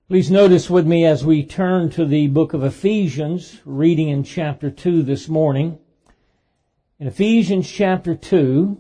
Please notice with me as we turn to the book of Ephesians, reading in chapter 2 this morning. In Ephesians chapter 2,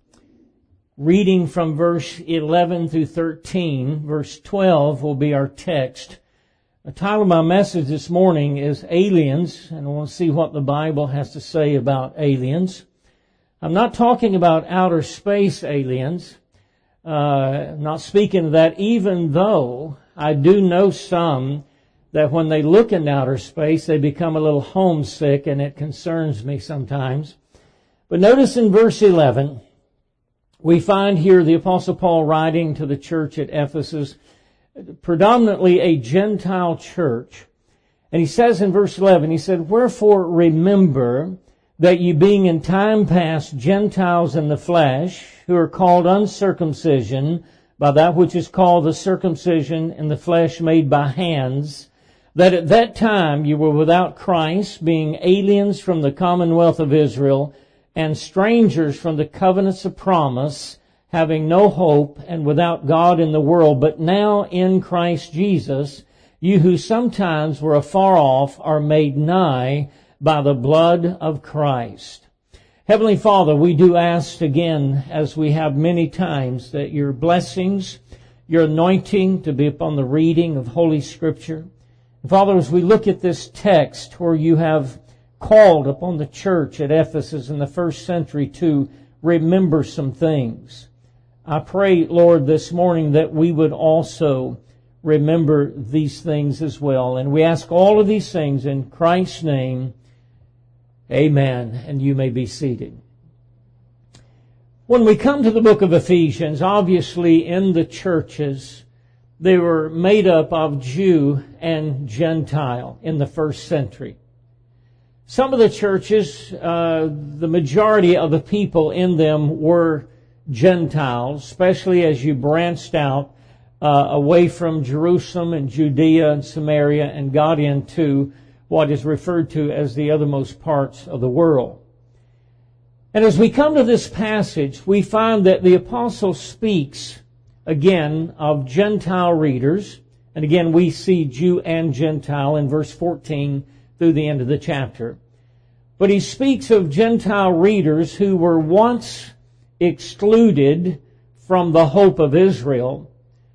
reading from verse 11 through 13, verse 12 will be our text. The title of my message this morning is Aliens, and I want to see what the Bible has to say about aliens. I'm not talking about outer space aliens. I'm not speaking of that, even though I do know some that when they look in outer space, they become a little homesick, and it concerns me sometimes. But notice in verse 11, we find here the Apostle Paul writing to the church at Ephesus, predominantly a Gentile church. And he says in verse 11, he said, "Wherefore remember that ye being in time past Gentiles in the flesh, who are called uncircumcision, by that which is called the circumcision in the flesh made by hands, that at that time you were without Christ, being aliens from the commonwealth of Israel, and strangers from the covenants of promise, having no hope, and without God in the world. But now in Christ Jesus, you who sometimes were afar off are made nigh by the blood of Christ." Heavenly Father, we do ask again, as we have many times, that your blessings, your anointing to be upon the reading of Holy Scripture. And Father, as we look at this text where you have called upon the church at Ephesus in the first century to remember some things, I pray, Lord, this morning that we would also remember these things as well. And we ask all of these things in Christ's name. Amen. And you may be seated. When we come to the book of Ephesians, obviously in the churches, they were made up of Jew and Gentile in the first century. Some of the churches, the majority of the people in them were Gentiles, especially as you branched out away from Jerusalem and Judea and Samaria and got into what is referred to as the othermost parts of the world. And as we come to this passage, we find that the apostle speaks again of Gentile readers. And again, we see Jew and Gentile in verse 14 through the end of the chapter. But he speaks of Gentile readers who were once excluded from the hope of Israel,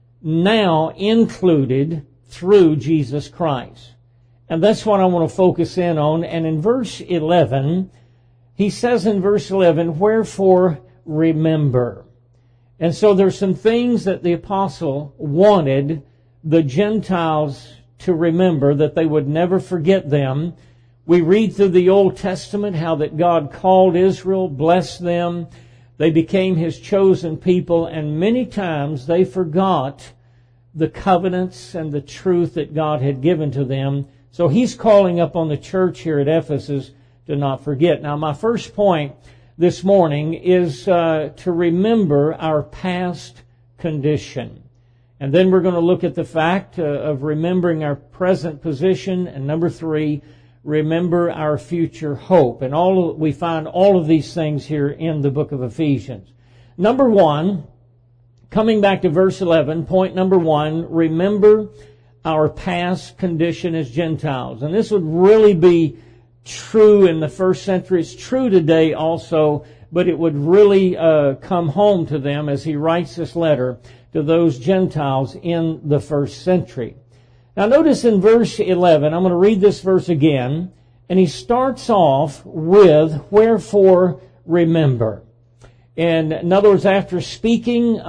now included through Jesus Christ. And that's what I want to focus in on. And in verse 11, he says in verse 11, "Wherefore remember." And so there's some things that the apostle wanted the Gentiles to remember, that they would never forget them. We read through the Old Testament how that God called Israel, blessed them. They became His chosen people, and many times they forgot the covenants and the truth that God had given to them. So he's calling up on the church here at Ephesus to not forget. Now, my first point this morning is to remember our past condition. And then we're going to look at the fact of remembering our present position. And number 3, remember our future hope. And we find all of these things here in the book of Ephesians. Number 1, coming back to verse 11, point number 1, remember our past condition as Gentiles. And this would really be true in the first century. It's true today also, but it would really come home to them as he writes this letter to those Gentiles in the first century. Now notice in verse 11, I'm going to read this verse again, and he starts off with, "Wherefore remember." And in other words, after speaking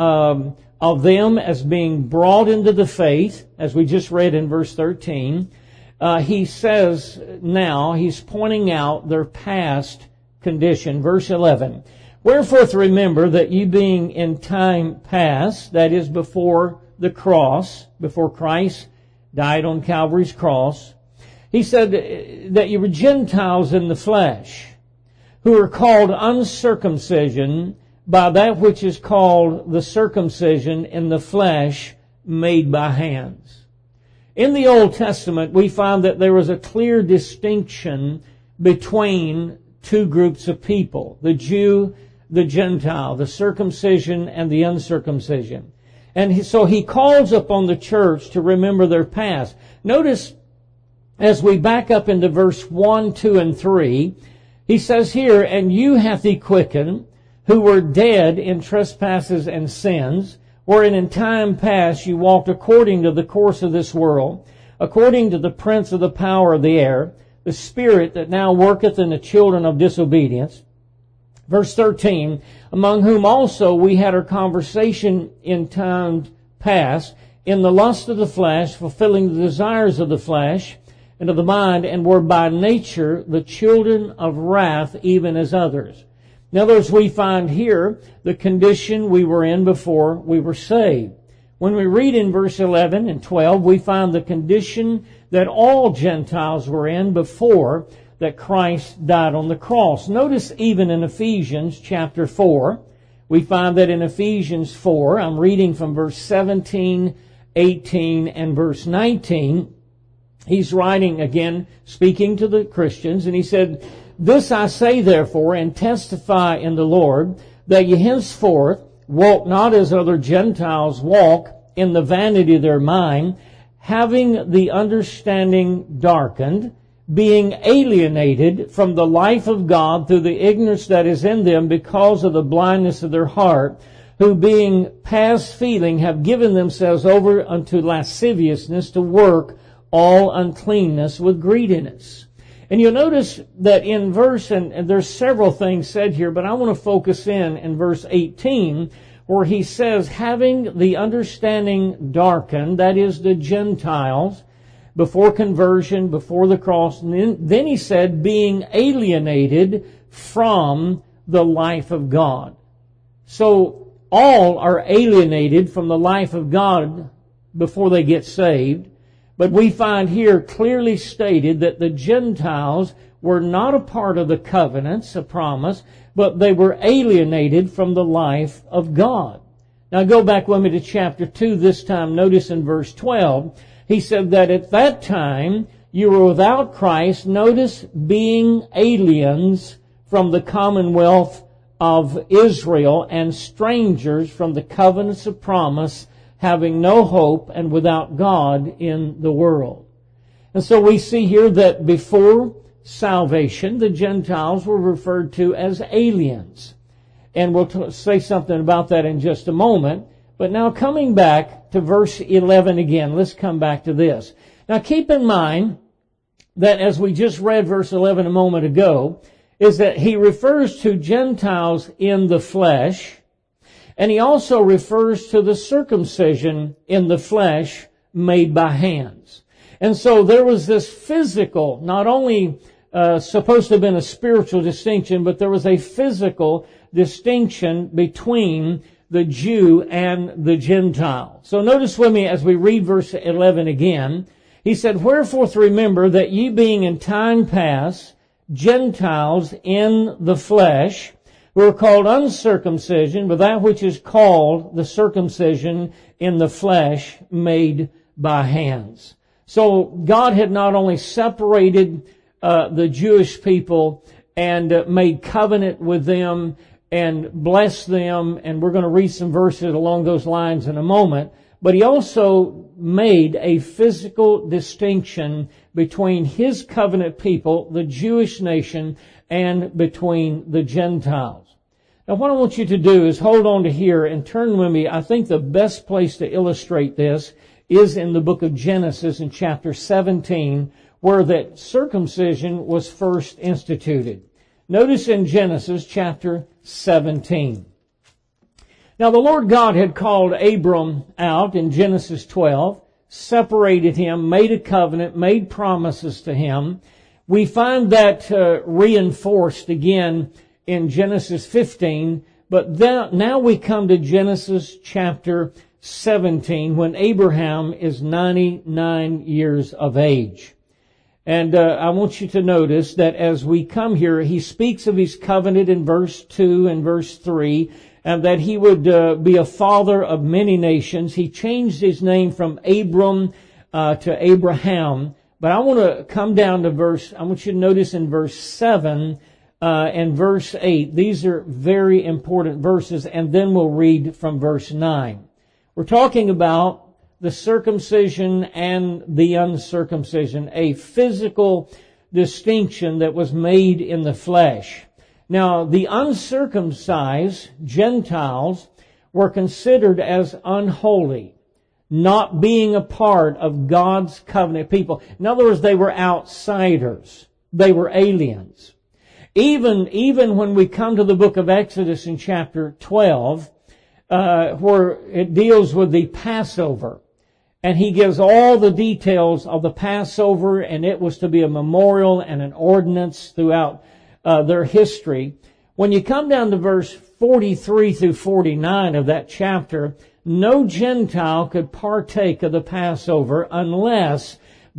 of them as being brought into the faith, as we just read in verse 13, he says now, he's pointing out their past condition. Verse 11, "Wherefore remember that you being in time past," that is before the cross, before Christ died on Calvary's cross, he said that you were Gentiles in the flesh, who are called uncircumcision by that which is called the circumcision in the flesh made by hands. In the Old Testament, we find that there was a clear distinction between two groups of people, the Jew, the Gentile, the circumcision and the uncircumcision. And so he calls upon the church to remember their past. Notice, as we back up into verse 1, 2, and 3, he says here, "And you hath he quickened, who were dead in trespasses and sins, wherein in time past you walked according to the course of this world, according to the prince of the power of the air, the spirit that now worketh in the children of disobedience." Verse 13, "Among whom also we had our conversation in times past, in the lust of the flesh, fulfilling the desires of the flesh and of the mind, and were by nature the children of wrath, even as others." In other words, we find here the condition we were in before we were saved. When we read in verse 11 and 12, we find the condition that all Gentiles were in before that Christ died on the cross. Notice even in Ephesians chapter 4, we find that in Ephesians 4, I'm reading from verse 17, 18, and verse 19, he's writing again, speaking to the Christians, and he said, "This I say therefore, and testify in the Lord, that ye henceforth walk not as other Gentiles walk, in the vanity of their mind, having the understanding darkened, being alienated from the life of God through the ignorance that is in them because of the blindness of their heart, who being past feeling have given themselves over unto lasciviousness to work all uncleanness with greediness." And you'll notice that in verse, and there's several things said here, but I want to focus in verse 18, where he says, having the understanding darkened, that is the Gentiles, before conversion, before the cross. And then he said, being alienated from the life of God. So all are alienated from the life of God before they get saved. But we find here clearly stated that the Gentiles were not a part of the covenants, a promise, but they were alienated from the life of God. Now go back with me to chapter 2 this time. Notice in verse 12, he said that at that time you were without Christ, notice, being aliens from the commonwealth of Israel and strangers from the covenants of promise, having no hope and without God in the world. And so we see here that before salvation, the Gentiles were referred to as aliens. And we'll say something about that in just a moment. But now coming back to verse 11 again, let's come back to this. Now keep in mind that as we just read verse 11 a moment ago, is that he refers to Gentiles in the flesh, and he also refers to the circumcision in the flesh made by hands. And so there was this physical, not only supposed to have been a spiritual distinction, but there was a physical distinction between the Jew and the Gentile. So notice with me as we read verse 11 again. He said, "Wherefore remember that ye being in time past Gentiles in the flesh, who are called uncircumcision, but that which is called the circumcision in the flesh made by hands." So God had not only separated the Jewish people and made covenant with them and blessed them, and we're going to read some verses along those lines in a moment, but he also made a physical distinction between his covenant people, the Jewish nation, and between the Gentiles. Now what I want you to do is hold on to here and turn with me. I think the best place to illustrate this is in the book of Genesis in chapter 17, where that circumcision was first instituted. Notice in Genesis chapter 17. Now the Lord God had called Abram out in Genesis 12, separated him, made a covenant, made promises to him. We find that reinforced again in Genesis 15, but now we come to Genesis chapter 17 when Abraham is 99 years of age. And I want you to notice that as we come here, he speaks of his covenant in verse 2 and verse 3, and that he would be a father of many nations. He changed his name from Abram to Abraham. But I want to come down to I want you to notice in verse 7 and verse 8. These are very important verses, and then we'll read from verse 9. We're talking about the circumcision and the uncircumcision, a physical distinction that was made in the flesh. Now, the uncircumcised Gentiles were considered as unholy, not being a part of God's covenant people. In other words, they were outsiders. They were aliens. Even when we come to the book of Exodus in chapter 12, where it deals with the Passover, and he gives all the details of the Passover, and it was to be a memorial and an ordinance throughout their history. When you come down to verse 43 through 49 of that chapter, no Gentile could partake of the Passover unless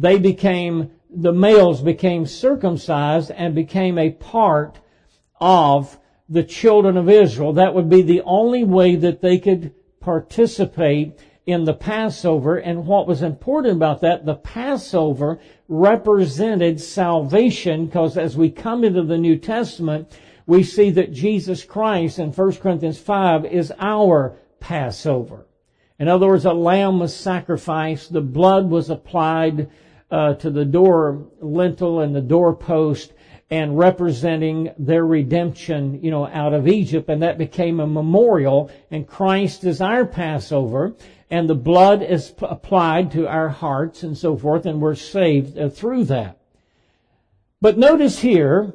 the males became circumcised and became a part of the children of Israel. That would be the only way that they could participate in the Passover. And what was important about that, the Passover represented salvation, because as we come into the New Testament, we see that Jesus Christ in 1 Corinthians 5 is our Passover. In other words, a lamb was sacrificed, the blood was applied to the door lintel and the doorpost, and representing their redemption, out of Egypt, and that became a memorial, and Christ is our Passover, and the blood is applied to our hearts and so forth, and we're saved through that. But notice here,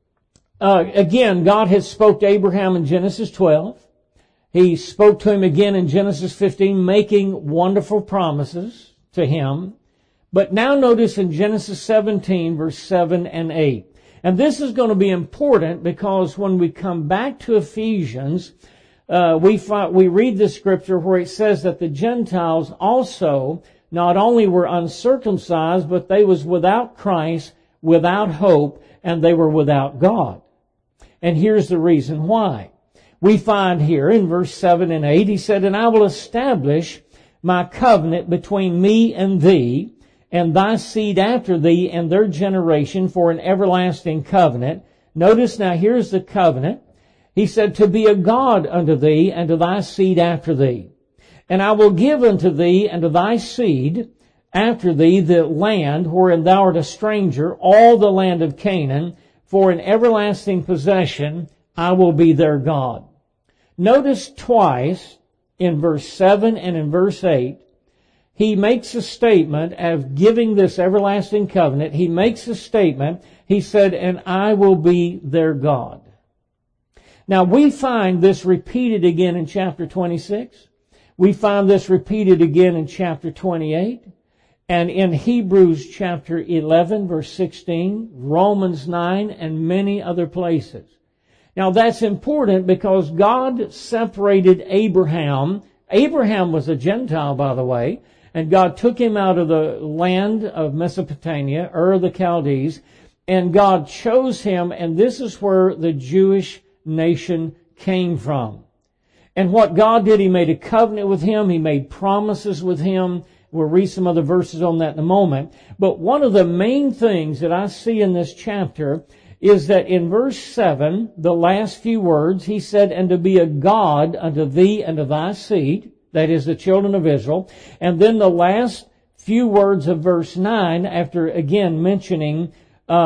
again, God had spoke to Abraham in Genesis 12. He spoke to him again in Genesis 15, making wonderful promises to him. But now notice in Genesis 17, verse 7 and 8. And this is going to be important because when we come back to Ephesians, we read the scripture where it says that the Gentiles also not only were uncircumcised, but they was without Christ, without hope, and they were without God. And here's the reason why. We find here in verse 7 and 8, he said, "And I will establish my covenant between me and thee, and thy seed after thee and their generation for an everlasting covenant." Notice now, here's the covenant. He said, "To be a God unto thee and to thy seed after thee. And I will give unto thee and to thy seed after thee the land wherein thou art a stranger, all the land of Canaan, for an everlasting possession. I will be their God." Notice twice in verse 7 and in verse 8, he makes a statement of giving this everlasting covenant. He makes a statement. He said, "And I will be their God." Now we find this repeated again in chapter 26. We find this repeated again in chapter 28. And in Hebrews chapter 11, verse 16, Romans 9, and many other places. Now that's important because God separated Abraham. Abraham was a Gentile, by the way, and God took him out of the land of Mesopotamia, Ur of the Chaldees, and God chose him, and this is where the Jewish nation came from. And what God did, He made a covenant with him. He made promises with him. We'll read some other verses on that in a moment. But one of the main things that I see in this chapter is that in verse 7, the last few words, he said, "And to be a God unto thee and to thy seed," that is the children of Israel. And then the last few words of verse 9, after again mentioning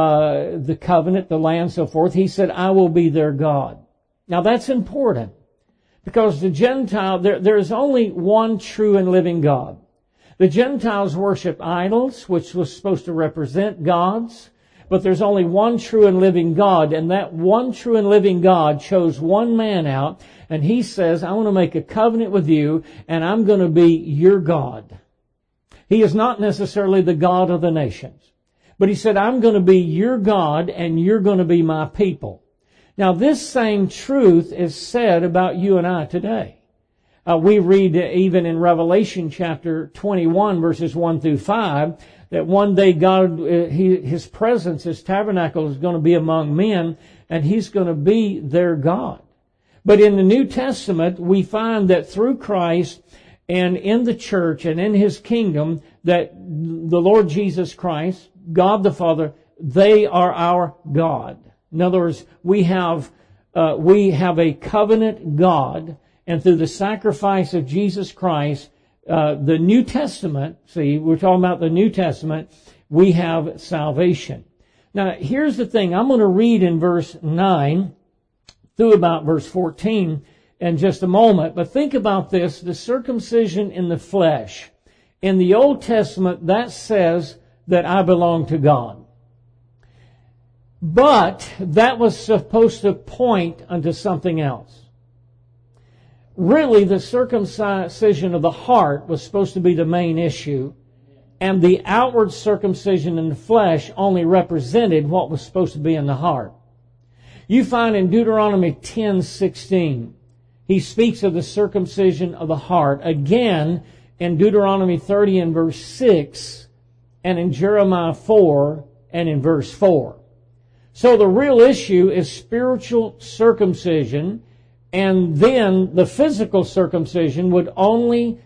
the covenant, the land, so forth, he said, "I will be their God." Now that's important because the Gentile, there is only one true and living God. The Gentiles worship idols, which was supposed to represent gods. But there's only one true and living God, and that one true and living God chose one man out, and He says, "I want to make a covenant with you, and I'm going to be your God." He is not necessarily the God of the nations, but He said, "I'm going to be your God, and you're going to be my people." Now, this same truth is said about you and I today. We read even in Revelation chapter 21, verses 1 through 5, that one day God, His presence, His tabernacle is going to be among men, and He's going to be their God. But in the New Testament, we find that through Christ and in the church and in His kingdom, that the Lord Jesus Christ, God the Father, they are our God. In other words, we have a covenant God, and through the sacrifice of Jesus Christ, the New Testament, see, we're talking about the New Testament, we have salvation. Now, here's the thing. I'm going to read in verse 9 through about verse 14 in just a moment. But think about this, the circumcision in the flesh. In the Old Testament, that says that I belong to God. But that was supposed to point unto something else. Really, the circumcision of the heart was supposed to be the main issue, and the outward circumcision in the flesh only represented what was supposed to be in the heart. You find in Deuteronomy 10:16, he speaks of the circumcision of the heart. Again, in Deuteronomy 30 and verse 6, and in Jeremiah 4 and in verse 4. So the real issue is spiritual circumcision, and then the physical circumcision would only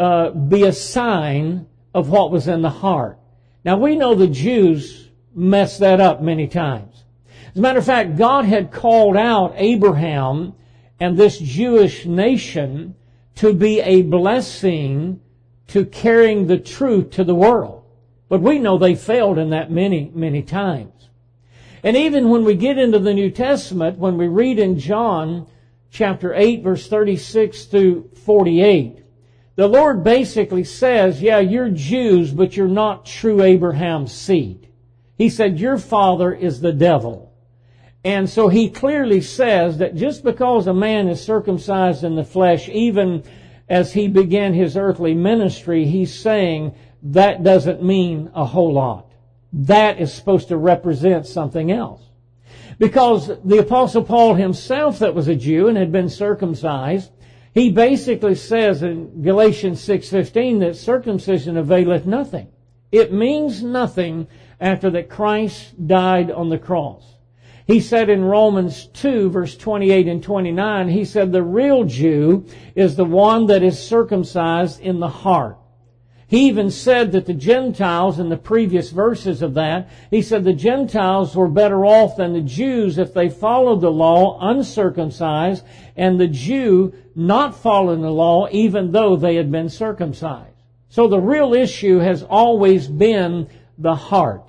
be a sign of what was in the heart. Now we know the Jews messed that up many times. As a matter of fact, God had called out Abraham and this Jewish nation to be a blessing to carrying the truth to the world. But we know they failed in that many, many times. And even when we get into the New Testament, when we read in John chapter 8, verse 36 through 48, the Lord basically says, yeah, you're Jews, but you're not true Abraham's seed. He said, your father is the devil. And so he clearly says that just because a man is circumcised in the flesh, even as he began his earthly ministry, he's saying that doesn't mean a whole lot. That is supposed to represent something else. Because the Apostle Paul himself, that was a Jew and had been circumcised, he basically says in Galatians 6:15 that circumcision availeth nothing. It means nothing after that Christ died on the cross. He said in Romans 2, verse 28 and 29, he said the real Jew is the one that is circumcised in the heart. He even said that the Gentiles, in the previous verses of that, he said the Gentiles were better off than the Jews if they followed the law uncircumcised, and the Jew not following the law even though they had been circumcised. So the real issue has always been the heart.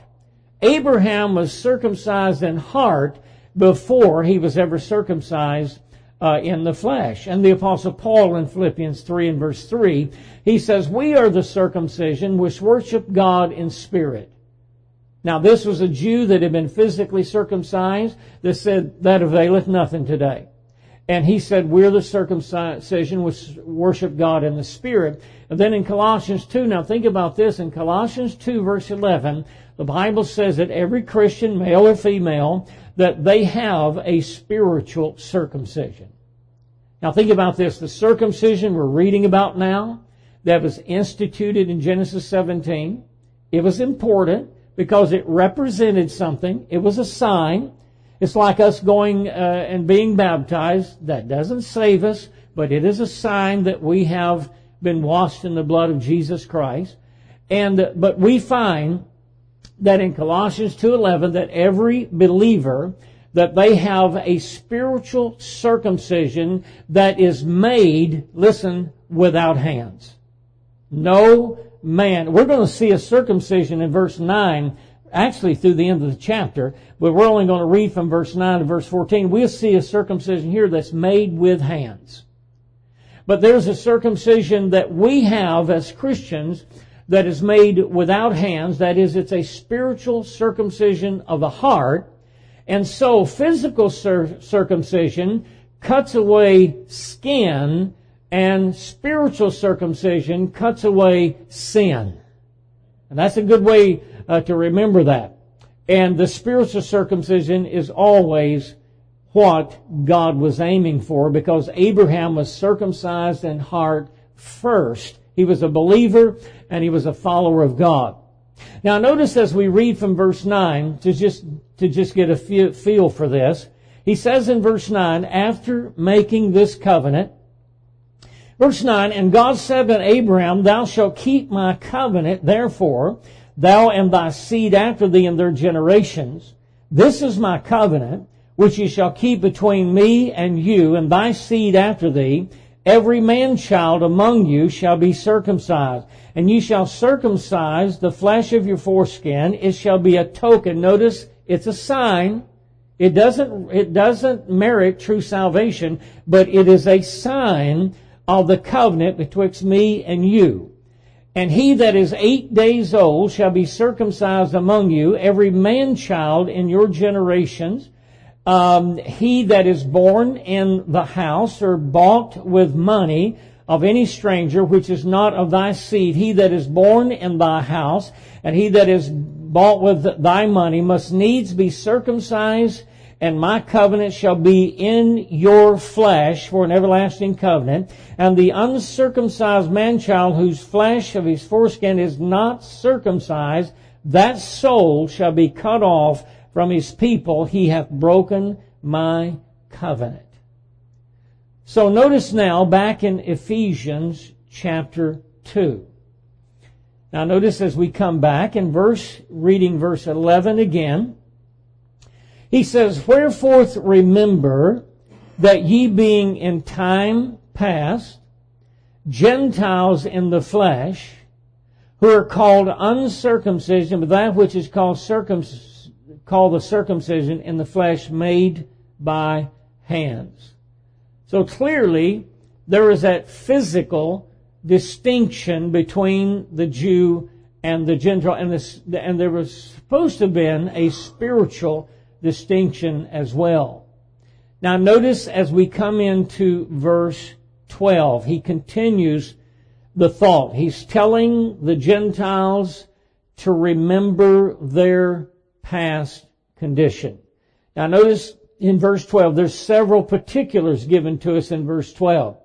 Abraham was circumcised in heart before he was ever circumcised in the flesh. And the Apostle Paul in Philippians 3 and verse 3, he says, we are the circumcision which worship God in spirit. Now this was a Jew that had been physically circumcised that said, that availeth nothing today. And he said, we're the circumcision which worship God in the spirit. And then in Colossians 2, now think about this, in Colossians 2 verse 11, the Bible says that every Christian, male or female, that they have a spiritual circumcision. Now think about this. The circumcision we're reading about now, that was instituted in Genesis 17. It was important because it represented something. It was a sign. It's like us going and being baptized. That doesn't save us, but it is a sign that we have been washed in the blood of Jesus Christ. But we find that in Colossians 2:11 that every believer, that they have a spiritual circumcision that is made, listen, without hands. No man. We're going to see a circumcision in verse 9, actually through the end of the chapter, but we're only going to read from verse 9 to verse 14. We'll see a circumcision here that's made with hands. But there's a circumcision that we have as Christians that is made without hands. That is, it's a spiritual circumcision of the heart. And so physical circumcision cuts away skin, and spiritual circumcision cuts away sin. And that's a good way to remember that. And the spiritual circumcision is always what God was aiming for, because Abraham was circumcised in heart first. He was a believer and he was a follower of God. Now notice as we read from verse 9, to just get a feel for this, he says in verse 9, after making this covenant, verse 9, and God said unto Abraham, thou shalt keep my covenant, therefore, thou and thy seed after thee in their generations. This is my covenant, which ye shall keep between me and you and thy seed after thee, every man-child among you shall be circumcised, and ye shall circumcise the flesh of your foreskin. It shall be a token. Notice, it's a sign. It doesn't merit true salvation, but it is a sign of the covenant betwixt me and you. And he that is 8 days old shall be circumcised among you, every man-child in your generations. He that is born in the house or bought with money of any stranger which is not of thy seed, he that is born in thy house, and he that is bought with thy money must needs be circumcised, and my covenant shall be in your flesh for an everlasting covenant. And the uncircumcised man-child whose flesh of his foreskin is not circumcised, that soul shall be cut off from his people. He hath broken my covenant. So notice now back in Ephesians chapter 2. Now notice as we come back in reading verse 11 again, he says, wherefore remember that ye being in time past Gentiles in the flesh, who are called uncircumcision, but that which is called the circumcision in the flesh made by hands. So clearly, there is that physical distinction between the Jew and the Gentile, and there was supposed to have been a spiritual distinction as well. Now notice as we come into verse 12, he continues the thought. He's telling the Gentiles to remember their past condition. Now notice in verse 12, there's several particulars given to us in verse 12.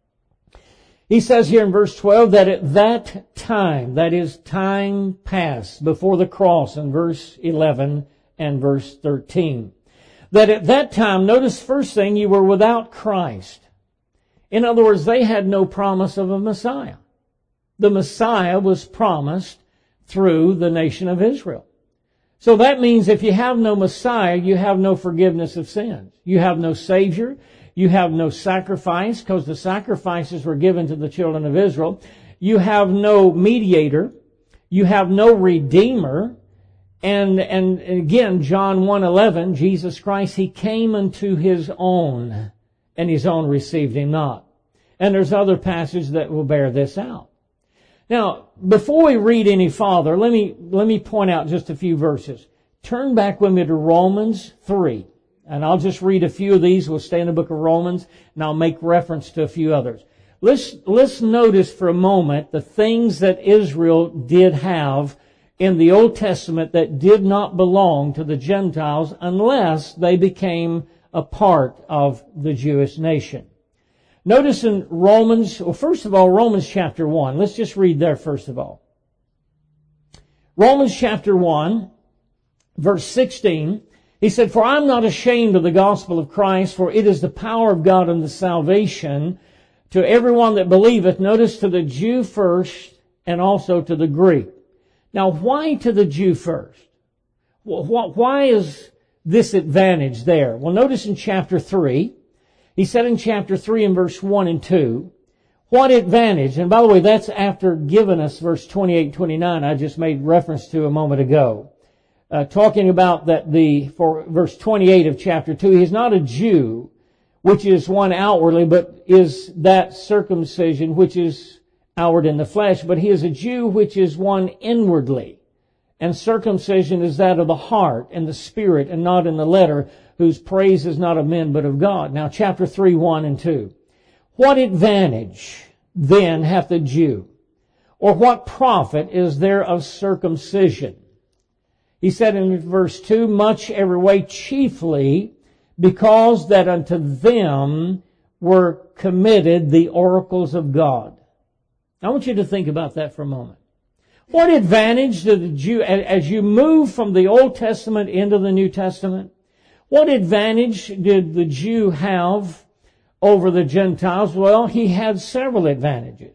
He says here in verse 12 that at that time, that is time past, before the cross in verse 11 and verse 13, that at that time, notice first thing, you were without Christ. In other words, they had no promise of a Messiah. The Messiah was promised through the nation of Israel. So that means if you have no Messiah, you have no forgiveness of sins. You have no Savior. You have no sacrifice, because the sacrifices were given to the children of Israel. You have no mediator. You have no Redeemer. And again, John 1:11, Jesus Christ, He came unto His own, and His own received Him not. And there's other passages that will bear this out. Now, before we read any farther, let me point out just a few verses. Turn back with me to Romans 3. And I'll just read a few of these. We'll stay in the book of Romans, and I'll make reference to a few others. Let's notice for a moment the things that Israel did have in the Old Testament that did not belong to the Gentiles unless they became a part of the Jewish nation. Notice in Romans, well, first of all, Romans chapter 1. Let's just read there first of all. Romans chapter 1, verse 16, he said, for I am not ashamed of the gospel of Christ, for it is the power of God unto salvation to everyone that believeth. Notice, to the Jew first and also to the Greek. Now, why to the Jew first? Why is this advantage there? Well, notice in chapter 3, he said in chapter 3 and verse 1 and 2, what advantage? And by the way, that's after giving us verse 28 and 29 I just made reference to a moment ago. Talking about that for verse 28 of chapter 2, he's not a Jew, which is one outwardly, but is that circumcision which is outward in the flesh, but he is a Jew which is one inwardly. And circumcision is that of the heart and the spirit, and not in the letter, whose praise is not of men but of God. Now chapter 3, 1 and 2. What advantage then hath the Jew? Or what profit is there of circumcision? He said in verse 2, much every way, chiefly because that unto them were committed the oracles of God. I want you to think about that for a moment. What advantage did the Jew, as you move from the Old Testament into the New Testament, what advantage did the Jew have over the Gentiles? Well, he had several advantages.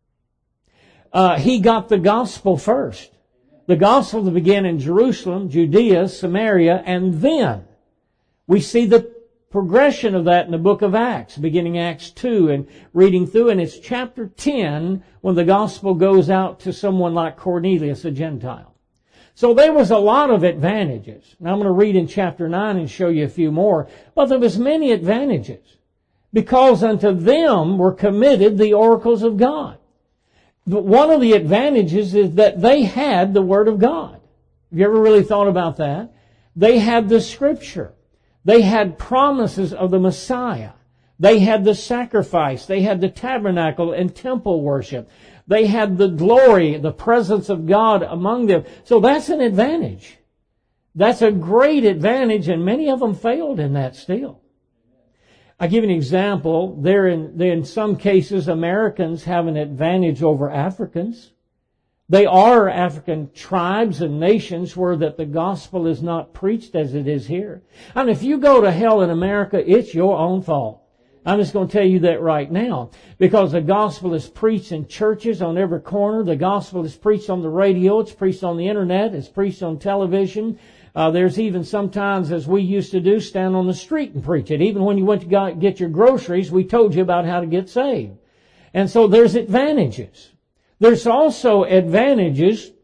He got the gospel first. The gospel began in Jerusalem, Judea, Samaria, and then we see the progression of that in the book of Acts, beginning Acts 2 and reading through, and it's chapter 10 when the gospel goes out to someone like Cornelius, a Gentile. So there was a lot of advantages. Now I'm going to read in chapter 9 and show you a few more, but there was many advantages, because unto them were committed the oracles of God. But one of the advantages is that they had the Word of God. Have you ever really thought about that? They had the Scripture. They had promises of the Messiah. They had the sacrifice. They had the tabernacle and temple worship. They had the glory, the presence of God among them. So that's an advantage. That's a great advantage, and many of them failed in that still. I'll give you an example. In some cases, Americans have an advantage over Africans. They are African tribes and nations where that the gospel is not preached as it is here. And if you go to hell in America, it's your own fault. I'm just going to tell you that right now. Because the gospel is preached in churches on every corner. The gospel is preached on the radio. It's preached on the internet. It's preached on television. There's even sometimes, as we used to do, stand on the street and preach it. Even when you went to get your groceries, we told you about how to get saved. And so there's advantages. There's also advantages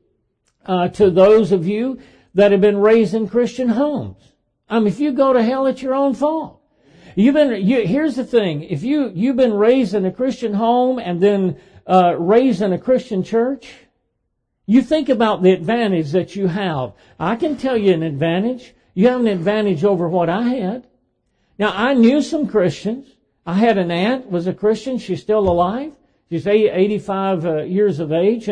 to those of you that have been raised in Christian homes. I mean, if you go to hell, it's your own fault. Here's the thing. If you've been raised in a Christian home and then raised in a Christian church, you think about the advantage that you have. I can tell you an advantage. You have an advantage over what I had. Now, I knew some Christians. I had an aunt was a Christian. She's still alive. She's 85 years of age,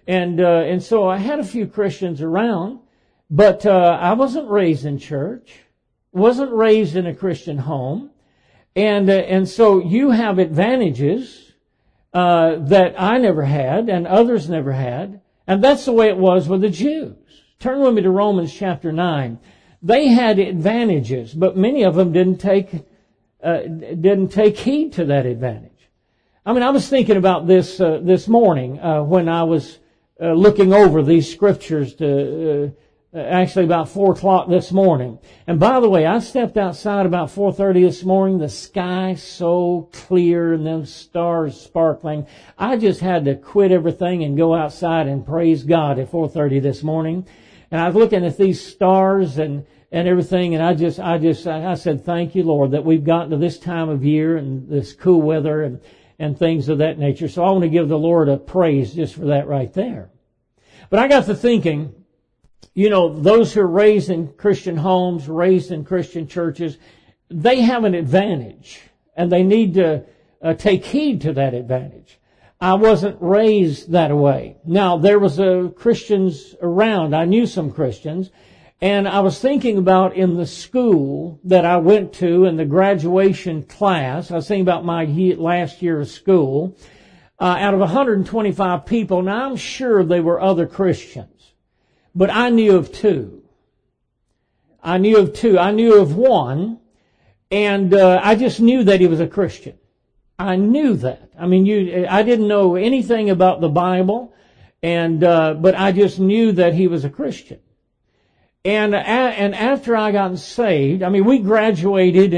and so I had a few Christians around, but I wasn't raised in church, wasn't raised in a Christian home, and so you have advantages that I never had and others never had, and that's the way it was with the Jews. Turn with me to Romans chapter 9. They had advantages, but many of them didn't take heed to that advantage. I mean, I was thinking about this morning when I was looking over these scriptures actually about 4 o'clock this morning. And by the way, I stepped outside about 4:30 this morning. The sky so clear and them stars sparkling. I just had to quit everything and go outside and praise God at 4:30 this morning. And I was looking at these stars and everything, and I said, thank you, Lord, that we've gotten to this time of year and this cool weather and things of that nature. So I want to give the Lord a praise just for that right there. But I got to thinking, those who are raised in Christian homes, raised in Christian churches, they have an advantage, and they need to take heed to that advantage. I wasn't raised that way. Now, there was Christians around. I knew some Christians. And I was thinking about in the school that I went to in the graduation class. I was thinking about my last year of school. Out of 125 people, now I'm sure they were other Christians, but I knew of two. I knew of one, and I just knew that he was a Christian. I knew that. I mean, I didn't know anything about the Bible, but I just knew that he was a Christian. And after I got saved, I mean, we graduated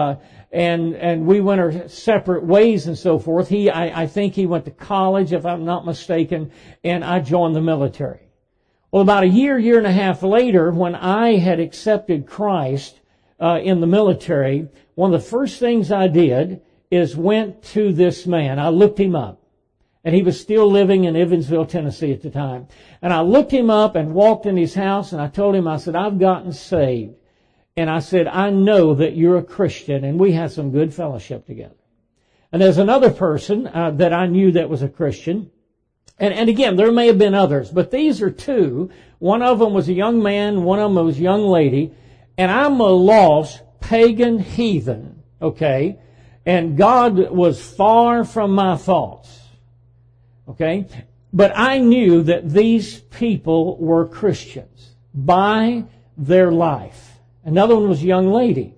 and we went our separate ways and so forth. I think he went to college, if I'm not mistaken, and I joined the military. Well, about a year and a half later, when I had accepted Christ in the military, one of the first things I did is went to this man. I looked him up. And he was still living in Evansville, Tennessee at the time. And I looked him up and walked in his house, and I told him, I said, I've gotten saved. And I said, I know that you're a Christian, and we had some good fellowship together. And there's another person that I knew that was a Christian. And again, there may have been others, but these are two. One of them was a young man, one of them was a young lady. And I'm a lost pagan heathen, okay? And God was far from my thoughts. Okay? But I knew that these people were Christians by their life. Another one was a young lady.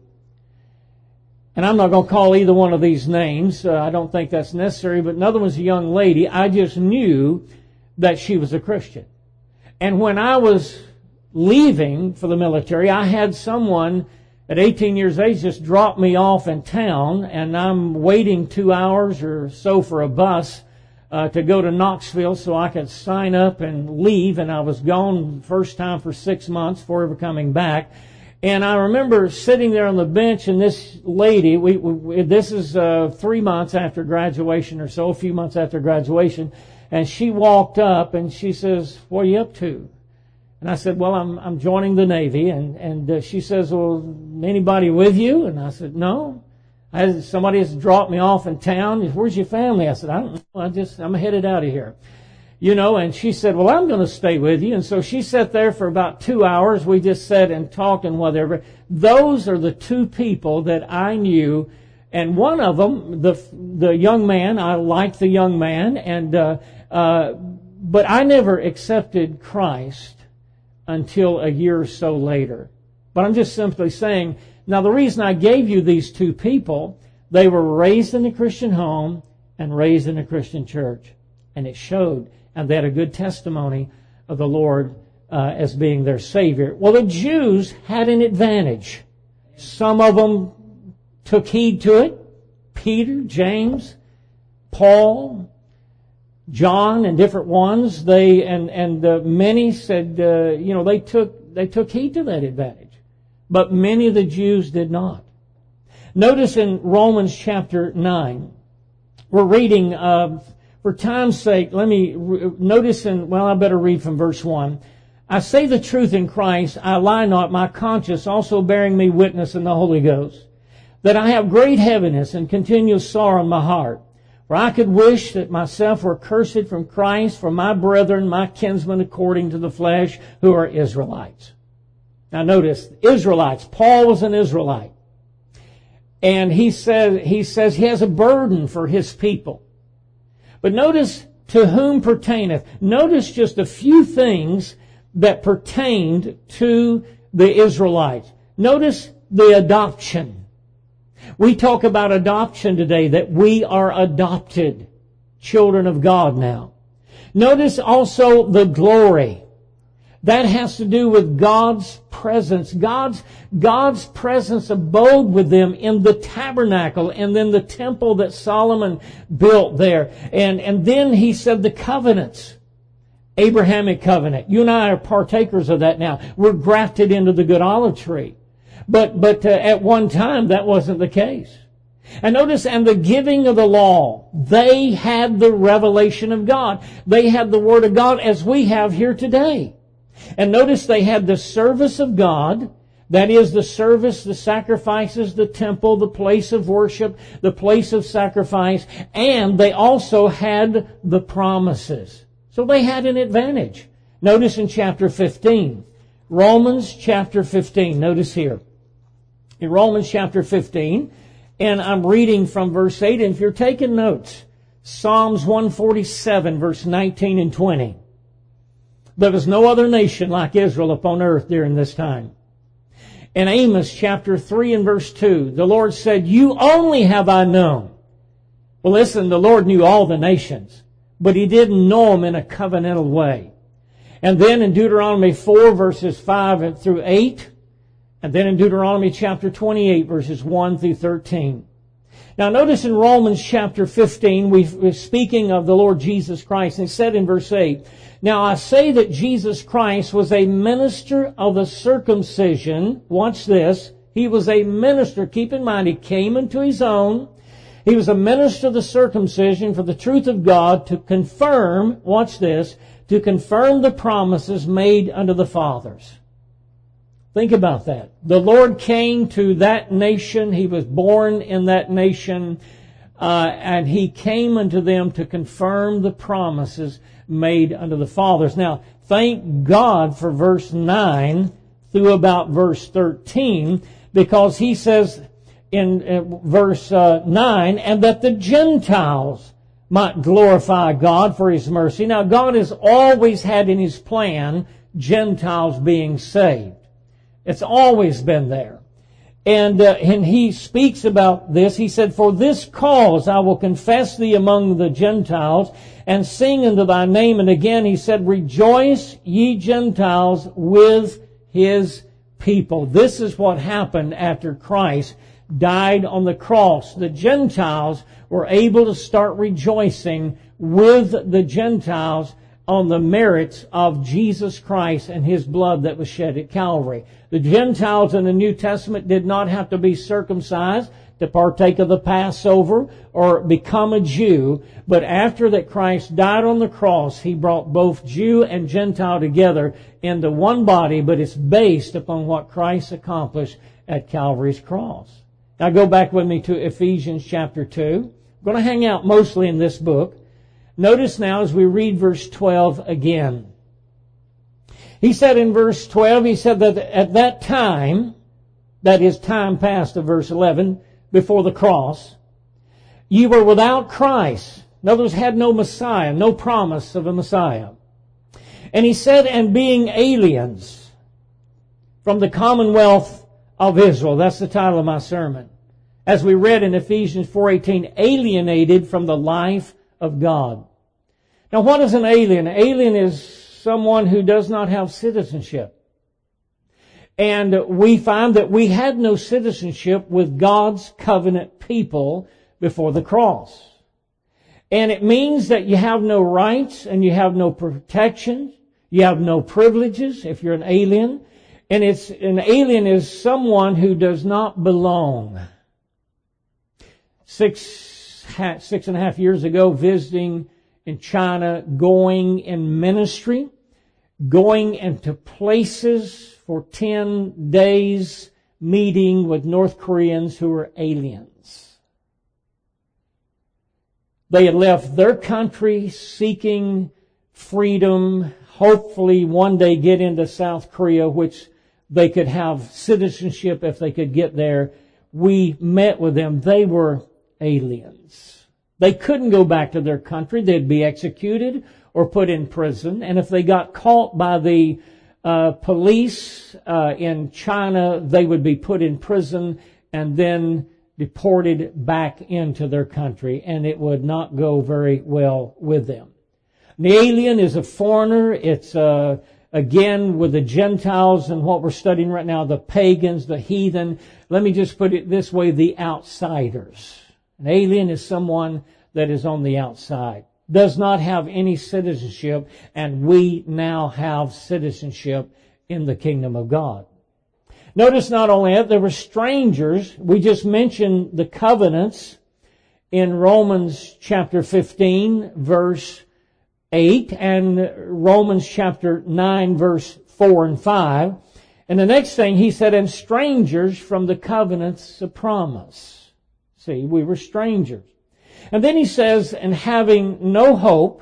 And I'm not going to call either one of these names. I don't think that's necessary. But another one was a young lady. I just knew that she was a Christian. And when I was leaving for the military, I had someone at 18 years of age, just dropped me off in town, and I'm waiting 2 hours or so for a bus to go to Knoxville so I could sign up and leave, and I was gone first time for 6 months before ever coming back. And I remember sitting there on the bench, and this lady, this is 3 months after graduation or so, a few months after graduation, and she walked up and she says, "What are you up to?" And I said, "Well, I'm joining the Navy." And she says, "Well, anybody with you?" And I said, "No. Somebody has dropped me off in town." "Where's your family?" I said, "I don't know. I'm headed out of here." And she said, "Well, I'm going to stay with you." And so she sat there for about 2 hours. We just sat and talked and whatever. Those are the two people that I knew. And one of them, the young man, I liked the young man, but I never accepted Christ until a year or so later. But I'm just simply saying, now the reason I gave you these two people, they were raised in a Christian home and raised in a Christian church. And it showed. And they had a good testimony of the Lord as being their Savior. Well, the Jews had an advantage. Some of them took heed to it. Peter, James, Paul, John, and different ones. Many said, they took heed to that advantage. But many of the Jews did not. Notice in Romans chapter 9, we're reading, for time's sake, let me notice I better read from verse 1. "I say the truth in Christ, I lie not, my conscience also bearing me witness in the Holy Ghost, that I have great heaviness and continual sorrow in my heart. For I could wish that myself were cursed from Christ for my brethren, my kinsmen according to the flesh, who are Israelites." Now notice, Israelites. Paul was an Israelite. And he says he has a burden for his people. But notice, to whom pertaineth. Notice just a few things that pertained to the Israelites. Notice the adoption. We talk about adoption today, that we are adopted children of God now. Notice also the glory. That has to do with God's presence. God's presence abode with them in the tabernacle and then the temple that Solomon built there. And then he said the covenants. Abrahamic covenant. You and I are partakers of that now. We're grafted into the good olive tree. But at one time that wasn't the case. And notice, and the giving of the law. They had the revelation of God. They had the Word of God as we have here today. And notice they had the service of God, that is the service, the sacrifices, the temple, the place of worship, the place of sacrifice, and they also had the promises. So they had an advantage. Notice in chapter 15, Romans chapter 15, notice here. In Romans chapter 15, and I'm reading from verse 8, and if you're taking notes, Psalms 147, verse 19 and 20. There was no other nation like Israel upon earth during this time. In Amos chapter 3 and verse 2, the Lord said, "You only have I known." Well, listen, the Lord knew all the nations, but He didn't know them in a covenantal way. And then in Deuteronomy 4 verses 5 through 8, and then in Deuteronomy chapter 28 verses 1 through 13. Now notice in Romans chapter 15, we're speaking of the Lord Jesus Christ, and it said in verse 8, "Now I say that Jesus Christ was a minister of the circumcision." Watch this. He was a minister. Keep in mind, He came into His own. He was a minister of the circumcision for the truth of God to confirm, watch this, to confirm the promises made unto the fathers. Think about that. The Lord came to that nation. He was born in that nation. And He came unto them to confirm the promises made unto the fathers. Now, thank God for verse 9 through about verse 13, because He says in verse 9, "And that the Gentiles might glorify God for His mercy." Now, God has always had in His plan Gentiles being saved. It's always been there. And He speaks about this. He said, "For this cause I will confess thee among the Gentiles, and sing unto thy name." And again He said, "Rejoice, ye Gentiles, with His people. This is what happened after Christ died on the cross. The Gentiles were able to start rejoicing with the Gentiles on the merits of Jesus Christ and His blood that was shed at Calvary. The Gentiles in the New Testament did not have to be circumcised to partake of the Passover or become a Jew, but after that Christ died on the cross, He brought both Jew and Gentile together into one body, but it's based upon what Christ accomplished at Calvary's cross. Now go back with me to Ephesians chapter 2. I'm going to hang out mostly in this book. Notice now as we read verse 12 again. He said in verse 12, he said that at that time, that is time past of verse 11, before the cross, you were without Christ. In other words, had no Messiah, no promise of a Messiah. And he said, and being aliens from the commonwealth of Israel. That's the title of my sermon. As we read in Ephesians 4:18, alienated from the life of God. Now what is an alien? An alien is someone who does not have citizenship. And we find that we had no citizenship with God's covenant people before the cross. And it means that you have no rights and you have no protection. You have no privileges if you're an alien. And an alien is someone who does not belong. 6.5 years ago, visiting in China, going in ministry, going into places for 10 days, meeting with North Koreans who were aliens. They had left their country seeking freedom, hopefully one day get into South Korea, which they could have citizenship if they could get there. We met with them. They were aliens. They couldn't go back to their country. They'd be executed or put in prison. And if they got caught by the police in China, they would be put in prison and then deported back into their country. And it would not go very well with them. The alien is a foreigner. It's again with the Gentiles and what we're studying right now, the pagans, the heathen. Let me just put it this way, the outsiders. An alien is someone that is on the outside, does not have any citizenship, and we now have citizenship in the kingdom of God. Notice not only that, there were strangers. We just mentioned the covenants in Romans chapter 15, verse 8, and Romans chapter 9, verse 4 and 5. And the next thing he said, and strangers from the covenants of promise. See, we were strangers. And then he says, and having no hope.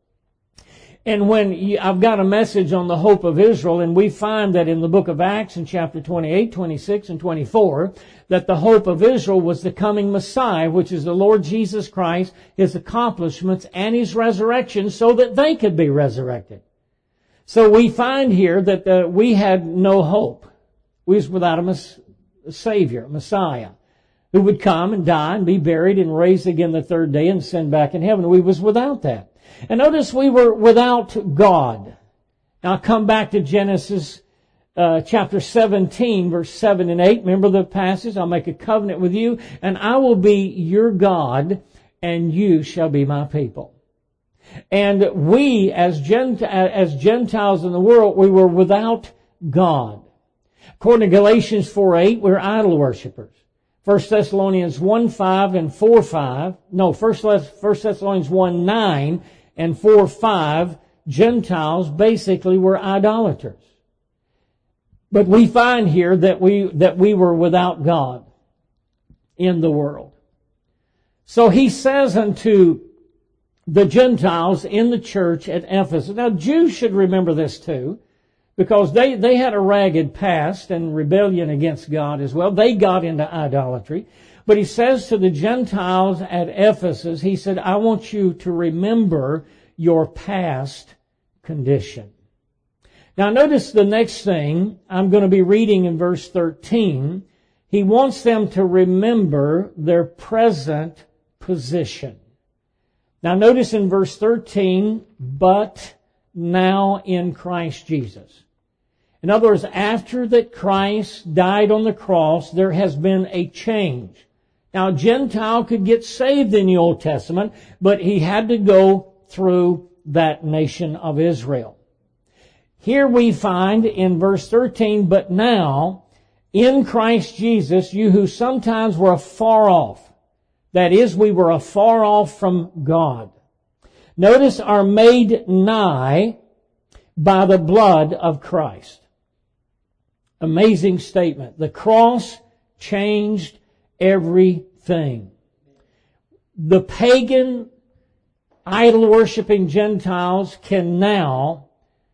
And when I've got a message on the hope of Israel, and we find that in the book of Acts in chapter 28, 26, and 24, that the hope of Israel was the coming Messiah, which is the Lord Jesus Christ, His accomplishments, and His resurrection, so that they could be resurrected. So we find here that we had no hope. We was without a Savior, a Messiah, who would come and die and be buried and raised again the third day and ascend back in heaven. We was without that. And notice we were without God. Now come back to Genesis chapter 17, verse 7 and 8. Remember the passage? I'll make a covenant with you, and I will be your God, and you shall be my people. And we, as Gentiles in the world, we were without God. According to Galatians 4:8, we're idol worshipers. 1 Thessalonians 1:5 and 4:5. No, 1 Thessalonians 1:9 and 4:5. Gentiles basically were idolaters. But we find here that we were without God in the world. So he says unto the Gentiles in the church at Ephesus. Now Jews should remember this too, because they had a ragged past and rebellion against God as well. They got into idolatry. But he says to the Gentiles at Ephesus, he said, I want you to remember your past condition. Now notice the next thing I'm going to be reading in verse 13. He wants them to remember their present position. Now notice in verse 13, but now in Christ Jesus. In other words, after that Christ died on the cross, there has been a change. Now, a Gentile could get saved in the Old Testament, but he had to go through that nation of Israel. Here we find in verse 13, but now, in Christ Jesus, you who sometimes were afar off, that is, we were afar off from God, notice, are made nigh by the blood of Christ. Amazing statement. The cross changed everything. The pagan, idol-worshiping Gentiles can now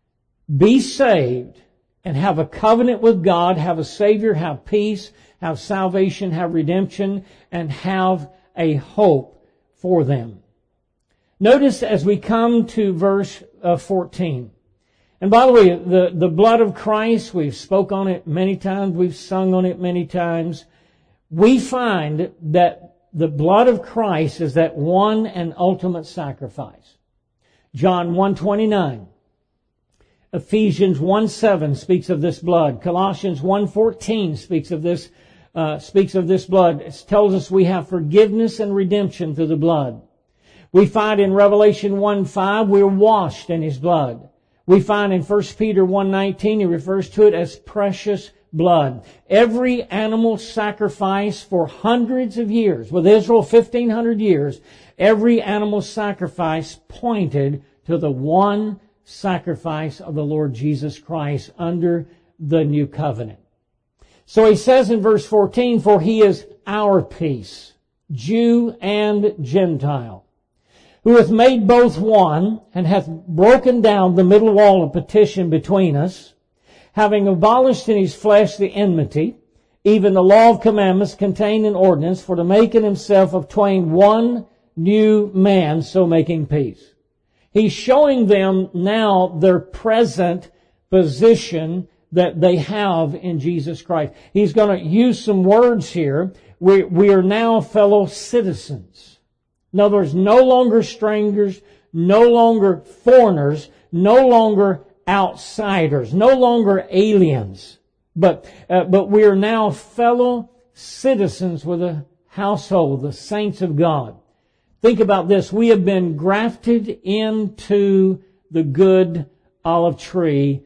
be saved and have a covenant with God, have a Savior, have peace, have salvation, have redemption, and have a hope for them. Notice as we come to verse 14. And by the way, the blood of Christ, we've spoke on it many times, we've sung on it many times. We find that the blood of Christ is that one and ultimate sacrifice. John 1:29. Ephesians 1:7 speaks of this blood. Colossians 1:14 speaks of this blood. It tells us we have forgiveness and redemption through the blood. We find in Revelation 1:5 we're washed in His blood. We find in 1 Peter 1:19 he refers to it as precious blood. Every animal sacrifice for hundreds of years, with Israel 1,500 years, every animal sacrifice pointed to the one sacrifice of the Lord Jesus Christ under the new covenant. So he says in verse 14, for He is our peace, Jew and Gentile, who hath made both one, and hath broken down the middle wall of partition between us, having abolished in His flesh the enmity, even the law of commandments contained in ordinance, for to make in Himself of twain one new man, so making peace. He's showing them now their present position that they have in Jesus Christ. He's going to use some words here. We are now fellow citizens. In other words, no longer strangers, no longer foreigners, no longer outsiders, no longer aliens, but we are now fellow citizens with the household, the saints of God. Think about this. We have been grafted into the good olive tree.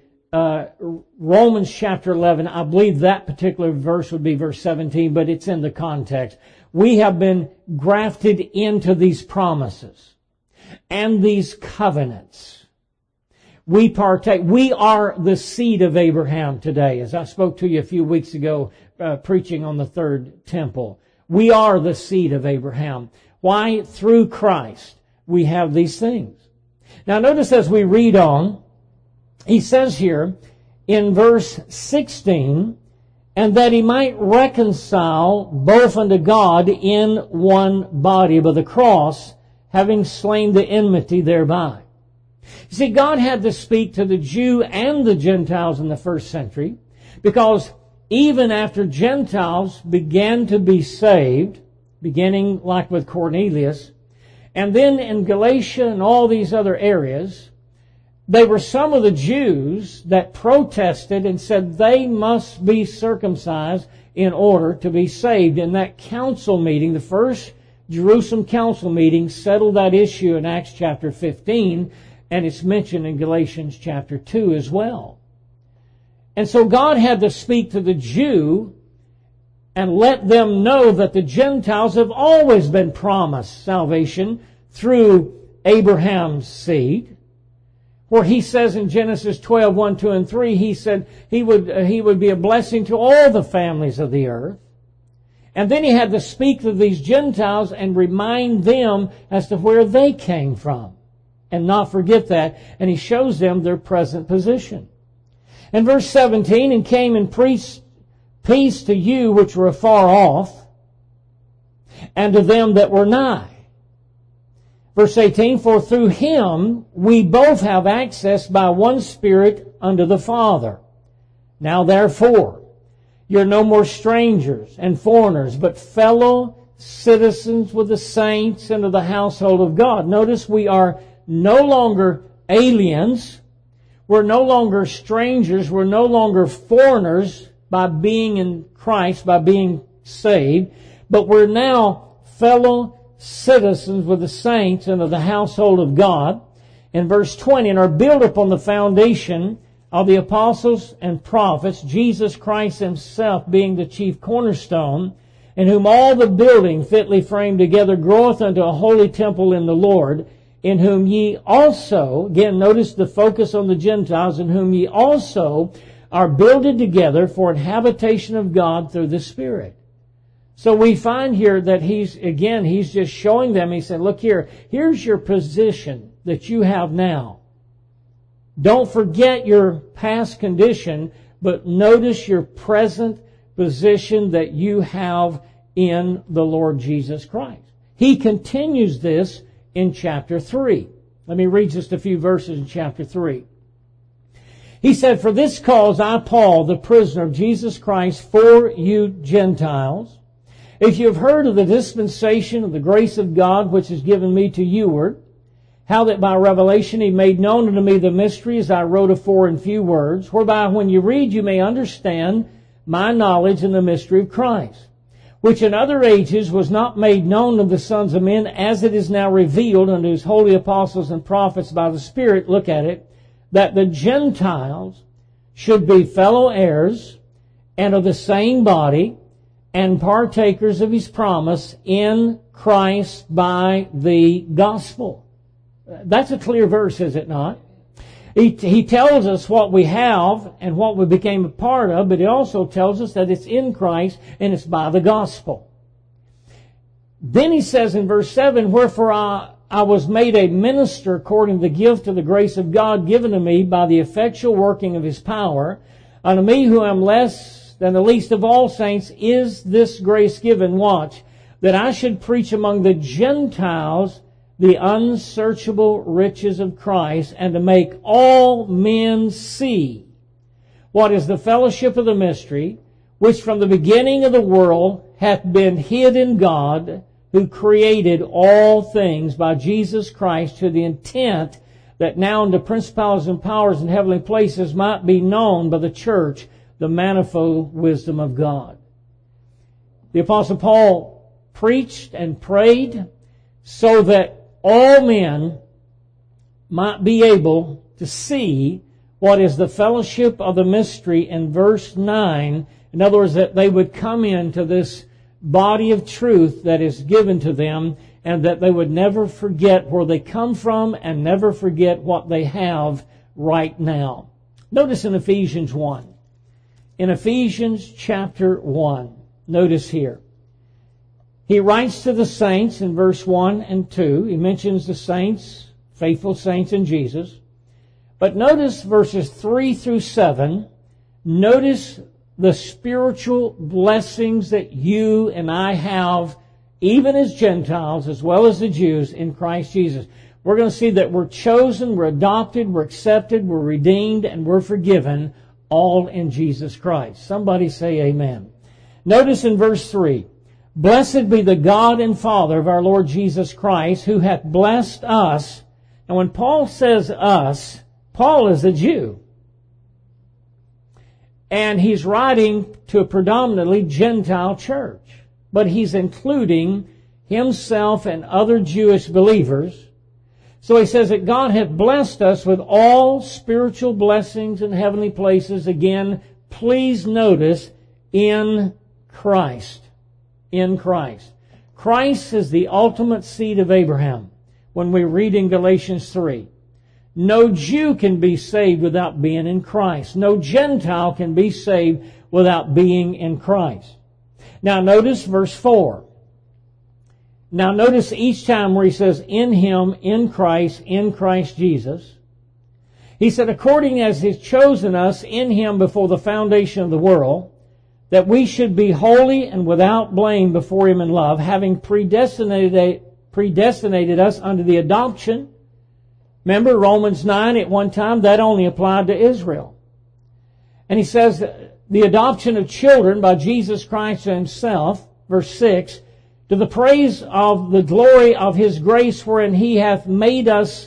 Romans chapter 11, I believe that particular verse would be verse 17, but it's in the context. We have been grafted into these promises and these covenants. We partake. We are the seed of Abraham today, as I spoke to you a few weeks ago, preaching on the third temple. We are the seed of Abraham. Why? Through Christ we have these things. Now notice as we read on, he says here in verse 16, and that He might reconcile both unto God in one body by the cross, having slain the enmity thereby. You see, God had to speak to the Jew and the Gentiles in the first century, because even after Gentiles began to be saved, beginning like with Cornelius, and then in Galatia and all these other areas, they were some of the Jews that protested and said they must be circumcised in order to be saved. In that council meeting, the first Jerusalem council meeting settled that issue in Acts chapter 15, and it's mentioned in Galatians chapter 2 as well. And so God had to speak to the Jew and let them know that the Gentiles have always been promised salvation through Abraham's seed. Where he says in Genesis 12, 1, 2, and 3, he said he would be a blessing to all the families of the earth. And then he had to speak to these Gentiles and remind them as to where they came from. And not forget that. And he shows them their present position. In verse 17, and came and preached peace to you which were afar off, and to them that were nigh. Verse 18, for through Him we both have access by one Spirit unto the Father. Now therefore, you're no more strangers and foreigners, but fellow citizens with the saints and of the household of God. Notice we are no longer aliens. We're no longer strangers. We're no longer foreigners by being in Christ, by being saved. But we're now fellow citizens with the saints and of the household of God. In verse 20, and are built upon the foundation of the apostles and prophets, Jesus Christ himself being the chief cornerstone, in whom all the building fitly framed together groweth unto a holy temple in the Lord, in whom ye also, again notice the focus on the Gentiles, in whom ye also are builded together for an habitation of God through the Spirit. So we find here that he's just showing them, he said, look here, here's your position that you have now. Don't forget your past condition, but notice your present position that you have in the Lord Jesus Christ. He continues this in chapter 3. Let me read just a few verses in chapter 3. He said, for this cause I, Paul, the prisoner of Jesus Christ, for you Gentiles, if you have heard of the dispensation of the grace of God which is given me to youward, how that by revelation he made known unto me the mystery, as I wrote afore in few words, whereby when you read you may understand my knowledge in the mystery of Christ, which in other ages was not made known to the sons of men, as it is now revealed unto his holy apostles and prophets by the Spirit, look at it, that the Gentiles should be fellow heirs and of the same body, and partakers of his promise in Christ by the gospel. That's a clear verse, is it not? He tells us what we have and what we became a part of, but he also tells us that it's in Christ and it's by the gospel. Then he says in verse 7, wherefore I was made a minister according to the gift of the grace of God given to me by the effectual working of his power. Unto me who am less than the least of all saints is this grace given, watch, that I should preach among the Gentiles the unsearchable riches of Christ, and to make all men see what is the fellowship of the mystery, which from the beginning of the world hath been hid in God, who created all things by Jesus Christ, to the intent that now unto principalities and powers in heavenly places might be known by the church the manifold wisdom of God. The Apostle Paul preached and prayed so that all men might be able to see what is the fellowship of the mystery in verse 9. In other words, that they would come into this body of truth that is given to them, and that they would never forget where they come from and never forget what they have right now. Notice in Ephesians 1. In Ephesians chapter 1, notice here. He writes to the saints in verse 1 and 2. He mentions the saints, faithful saints in Jesus. But notice verses 3 through 7. Notice the spiritual blessings that you and I have, even as Gentiles as well as the Jews, in Christ Jesus. We're going to see that we're chosen, we're adopted, we're accepted, we're redeemed, and we're forgiven, all in Jesus Christ. Somebody say amen. Notice in verse 3. Blessed be the God and Father of our Lord Jesus Christ, who hath blessed us. And when Paul says us, Paul is a Jew. And he's writing to a predominantly Gentile church. But he's including himself and other Jewish believers. So he says that God hath blessed us with all spiritual blessings in heavenly places. Again, please notice, in Christ. In Christ. Christ is the ultimate seed of Abraham when we read in Galatians 3. No Jew can be saved without being in Christ. No Gentile can be saved without being in Christ. Now notice verse 4. Now notice each time where he says, in Him, in Christ Jesus. He said, according as He's chosen us in Him before the foundation of the world, that we should be holy and without blame before Him in love, having predestinated us unto the adoption. Remember Romans 9 at one time, that only applied to Israel. And he says the adoption of children by Jesus Christ Himself, verse 6, to the praise of the glory of His grace wherein He hath made us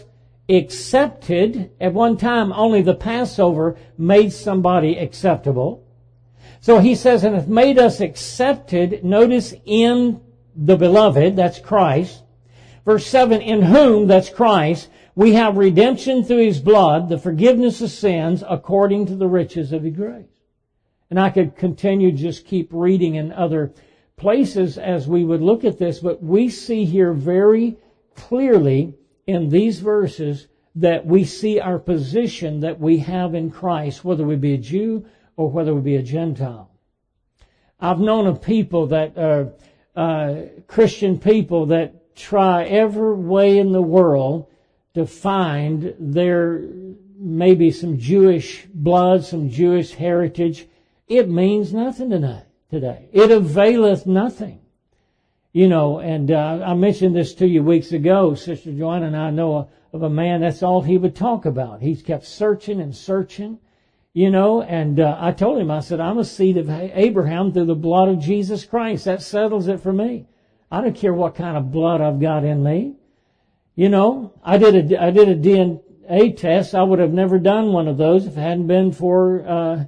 accepted. At one time, only the Passover made somebody acceptable. So he says, and hath made us accepted, notice, in the beloved, that's Christ. Verse 7, in whom, that's Christ, we have redemption through his blood, the forgiveness of sins, according to the riches of his grace. And I could continue, just keep reading in other places as we would look at this, but we see here very clearly in these verses that we see our position that we have in Christ, whether we be a Jew or whether we be a Gentile. I've known of people that are Christian people that try every way in the world to find their maybe some Jewish blood, some Jewish heritage. It means nothing today. It availeth nothing. You know, and I mentioned this to you weeks ago. Sister Joanna and I know of a man, that's all he would talk about. He's kept searching and searching, you know, and I told him, I said, I'm a seed of Abraham through the blood of Jesus Christ. That settles it for me. I don't care what kind of blood I've got in me. You know, I did a DNA test. I would have never done one of those if it hadn't been for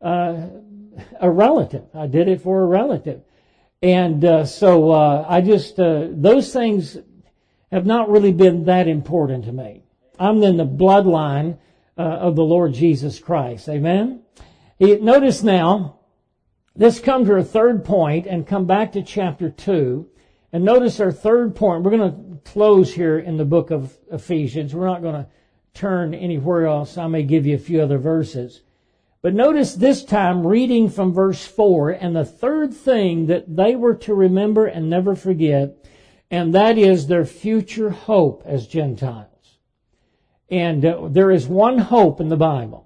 a relative. I did it for a relative. And so I just, those things have not really been that important to me. I'm in the bloodline of the Lord Jesus Christ. Amen? Notice now, let's come to our third point and come back to chapter 2. And notice our third point. We're going to close here in the book of Ephesians. We're not going to turn anywhere else. I may give you a few other verses. But notice this time reading from verse 4, and the third thing that they were to remember and never forget, and that is their future hope as Gentiles. And there is one hope in the Bible.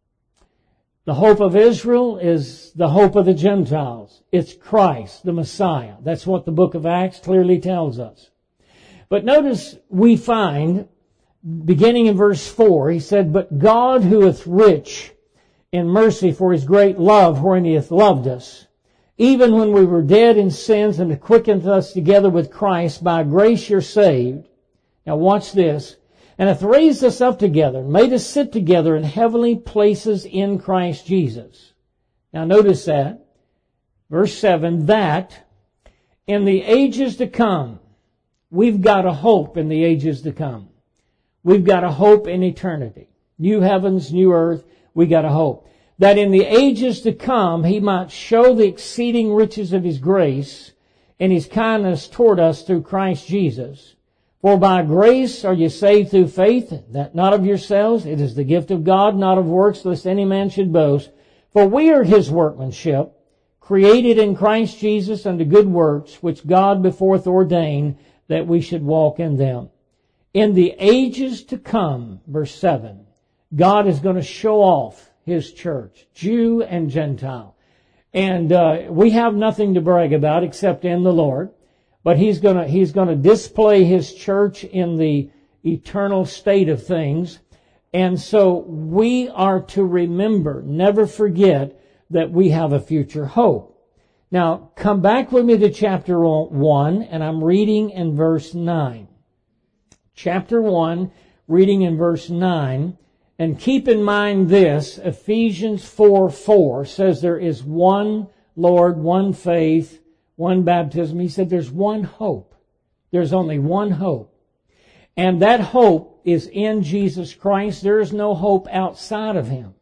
The hope of Israel is the hope of the Gentiles. It's Christ, the Messiah. That's what the book of Acts clearly tells us. But notice we find, beginning in verse 4, he said, but God who is rich in mercy for his great love wherein he hath loved us, even when we were dead in sins, and quickened us together with Christ, by grace you're saved. Now watch this. And hath raised us up together, and made us sit together in heavenly places in Christ Jesus. Now notice that. Verse 7, that in the ages to come, we've got a hope in the ages to come. We've got a hope in eternity. New heavens, new earth. We got a hope. That in the ages to come, he might show the exceeding riches of his grace and his kindness toward us through Christ Jesus. For by grace are you saved through faith, that not of yourselves, it is the gift of God, not of works, lest any man should boast. For we are his workmanship, created in Christ Jesus unto good works, which God beforeth ordained that we should walk in them. In the ages to come, verse 7, God is going to show off his church, Jew and Gentile. And we have nothing to brag about except in the Lord. But he's going to display his church in the eternal state of things. And so we are to remember, never forget that we have a future hope. Now, come back with me to chapter 1, and I'm reading in verse 9. Chapter 1, reading in verse 9. And keep in mind this, Ephesians 4:4 says there is one Lord, one faith, one baptism. He said there's one hope. There's only one hope. And that hope is in Jesus Christ. There is no hope outside of him.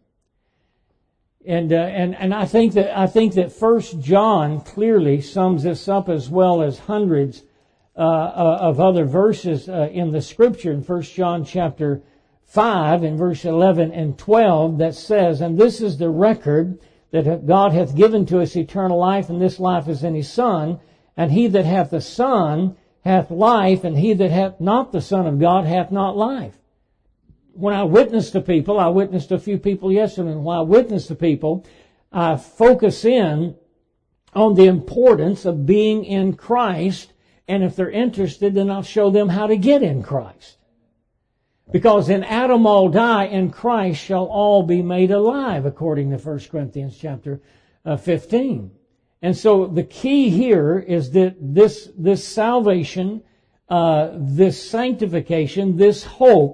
And I think that 1 John clearly sums this up, as well as hundreds of other verses in the scripture. In 1 John chapter 5 in verse 11 and 12 that says, and this is the record that God hath given to us eternal life, and this life is in his Son. And he that hath the Son hath life, and he that hath not the Son of God hath not life. When I witness to people, I witnessed to a few people yesterday, and when I witness to people, I focus in on the importance of being in Christ, and if they're interested, then I'll show them how to get in Christ. Because in Adam all die, in Christ shall all be made alive, according to 1 Corinthians chapter 15. And so the key here is that this salvation, this sanctification, this hope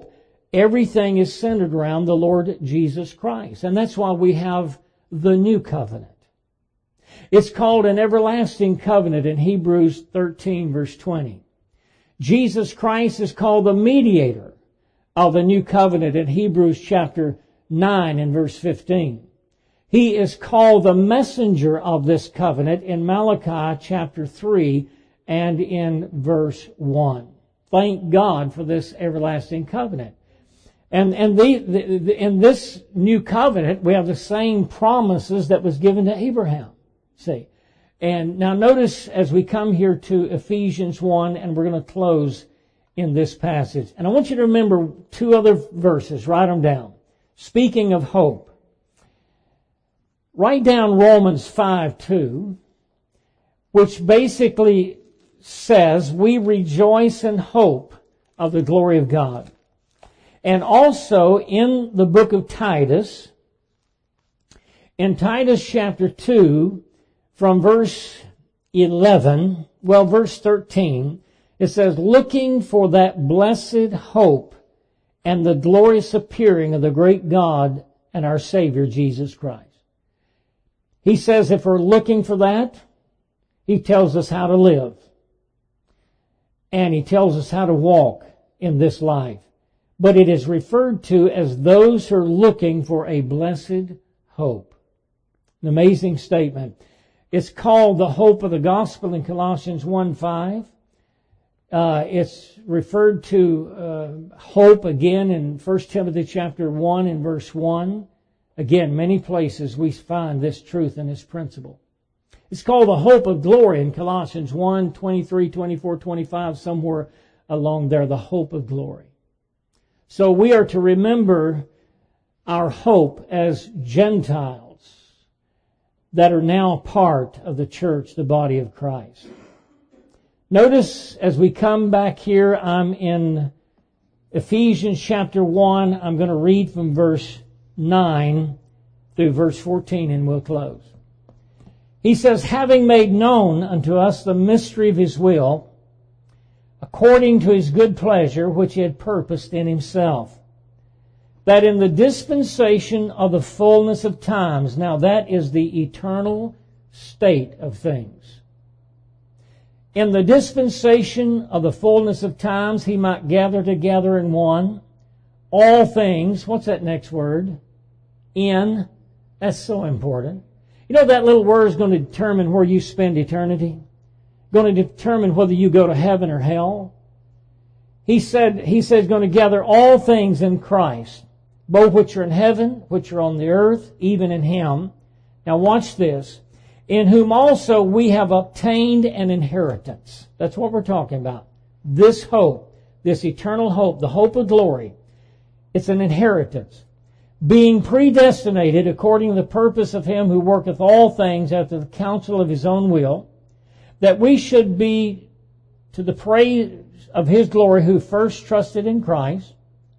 everything is centered around the Lord Jesus Christ. And that's why we have the new covenant. It's called an everlasting covenant in Hebrews 13, verse 20. Jesus Christ is called the mediator of the new covenant in Hebrews chapter 9 and verse 15. He is called the messenger of this covenant in Malachi chapter 3 and in verse 1. Thank God for this everlasting covenant. And in this new covenant, we have the same promises that was given to Abraham. See? And now notice as we come here to Ephesians 1, and we're going to close in this passage. And I want you to remember two other verses. Write them down. Speaking of hope. Write down Romans 5:2, which basically says, we rejoice in hope of the glory of God. And also in the book of Titus, in Titus chapter 2, from verse 13, it says, looking for that blessed hope and the glorious appearing of the great God and our Savior, Jesus Christ. He says if we're looking for that, He tells us how to live. And He tells us how to walk in this life. But it is referred to as those who are looking for a blessed hope. An amazing statement. It's called the hope of the gospel in Colossians 1:5. It's referred to hope again in 1 Timothy chapter 1 and verse 1. Again, many places we find this truth and this principle. It's called the hope of glory in Colossians 1, 23, 24, 25, somewhere along there, the hope of glory. So we are to remember our hope as Gentiles that are now part of the church, the body of Christ. Notice as we come back here, I'm in Ephesians chapter 1. I'm going to read from verse 9 through verse 14 and we'll close. He says, having made known unto us the mystery of His will, according to His good pleasure, which He had purposed in Himself, that in the dispensation of the fullness of times, now that is the eternal state of things. In the dispensation of the fullness of times, He might gather together in one all things. What's that next word? In. That's so important. You know that little word is going to determine where you spend eternity. Going to determine whether you go to heaven or hell. He says going to gather all things in Christ, both which are in heaven, which are on the earth, even in Him. Now watch this. In whom also we have obtained an inheritance. That's what we're talking about. This hope, this eternal hope, the hope of glory. It's an inheritance. Being predestinated according to the purpose of Him who worketh all things after the counsel of His own will, that we should be to the praise of His glory who first trusted in Christ,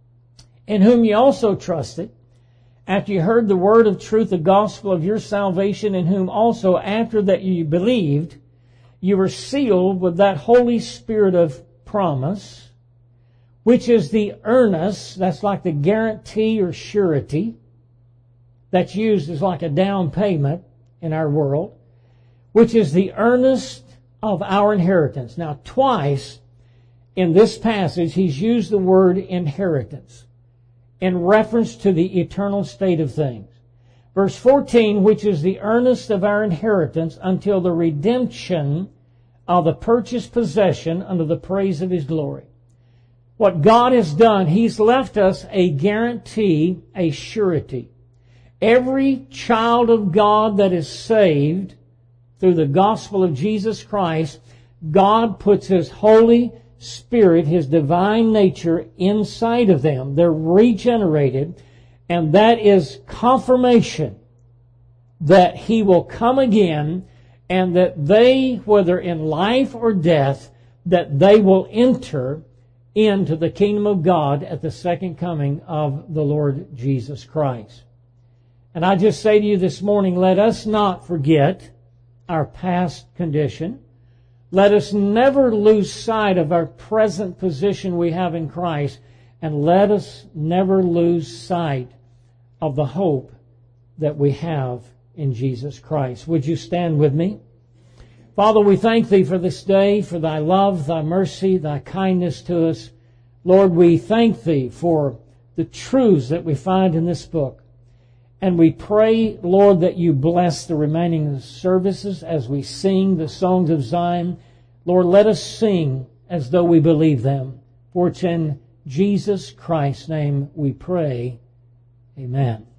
in whom ye also trusted, after you heard the word of truth, the gospel of your salvation, in whom also after that you believed, you were sealed with that Holy Spirit of promise, which is the earnest, that's like the guarantee or surety, that's used as like a down payment in our world, which is the earnest of our inheritance. Now, twice in this passage, he's used the word inheritance in reference to the eternal state of things. Verse 14, which is the earnest of our inheritance until the redemption of the purchased possession unto the praise of His glory. What God has done, He's left us a guarantee, a surety. Every child of God that is saved through the gospel of Jesus Christ, God puts His Holy Spirit, His divine nature inside of them. They're regenerated, and that is confirmation that He will come again, and that they, whether in life or death, that they will enter into the kingdom of God at the second coming of the Lord Jesus Christ. And I just say to you this morning, let us not forget our past condition. Let us never lose sight of our present position we have in Christ, And let us never lose sight of the hope that we have in Jesus Christ. Would you stand with me? Father, we thank Thee for this day, for Thy love, Thy mercy, Thy kindness to us. Lord, we thank Thee for the truths that we find in this book. And we pray, Lord, that You bless the remaining services as we sing the songs of Zion. Lord, let us sing as though we believe them. For it's in Jesus Christ's name we pray. Amen.